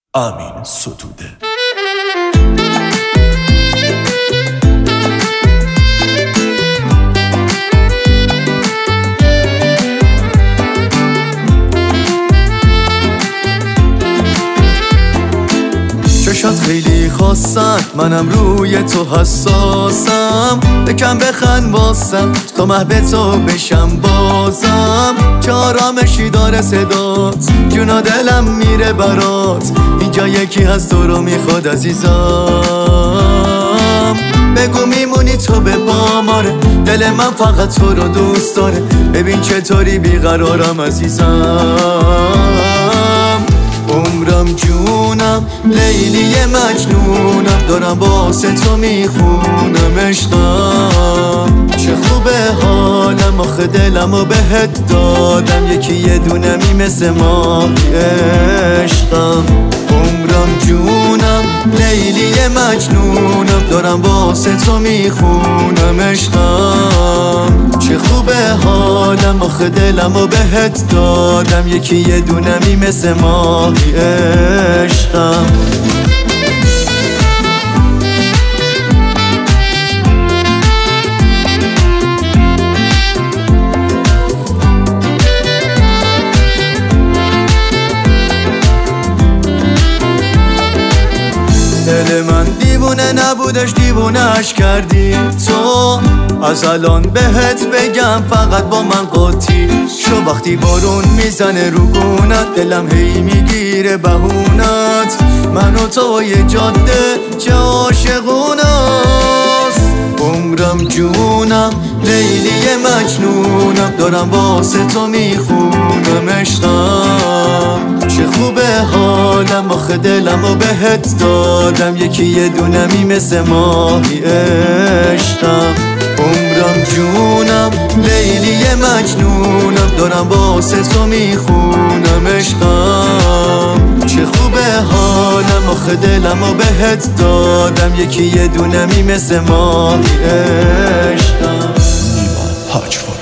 امین ستوده. چشات خیلی خواستن، منم روی تو حساسم. بکن بخند واسم تا محو تو بشم بازم. چه آرامشی داره صدات، جونا دلم میره برات. اینجا یکی هست تو رو میخواد عزیزم. بگو میمونی تو به پاماره، دل من فقط تو رو دوست داره. ببین چطوری بیقرارم عزیزم. عمرم جونم لیلی مجنونم، دارم واسه تو میخونم عشقم. چه خوبه حالم آخه دلمو بهت دادم. یکی یه دونمی مثل ماهی عشقم. عمرم جونم لیلی مجنونم، دارم واسه تو میخونم عشقم. چه خوبه حالم آخه دلمو بهت دادم. یکی یه دونمی مثل ماهی عشقم. دل من دیوونه نبودش، دیوونه‌اش کردی تو. از الان بهت بگم فقط با من قاطی شو. وقتی بارون میزنه رو گونت، دلم هی میگیره بهونت. من و تو یه جاده چه عاشقونست. عمرم جونم لیلی مجنونم، دارم واسه تو میخونم عشقم. چه خوبه حالم آخه دلمو بهت دادم. یکی یه دونمی مثل ماهی عشقم. عمرم جونم لیلی مجنونم، دارم واسه تو میخونم عشقم. چه خوبه حالم آخه دلمو بهت دادم. یکی یه دونمی مثل ماهی عشقم.